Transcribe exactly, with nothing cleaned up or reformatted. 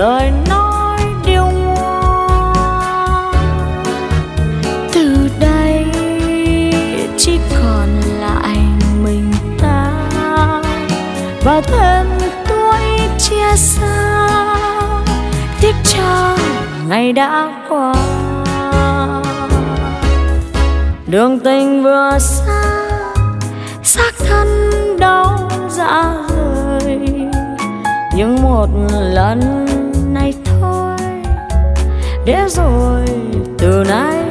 lời nói điêu ngoa. Từ đây chỉ còn lại mình ta và thêm tuổi chia xa, tiếc cho ngày đã qua. Đường tình vừa xa, xác thân đau dạ rời, nhưng một lần này thôi, để rồi từ nay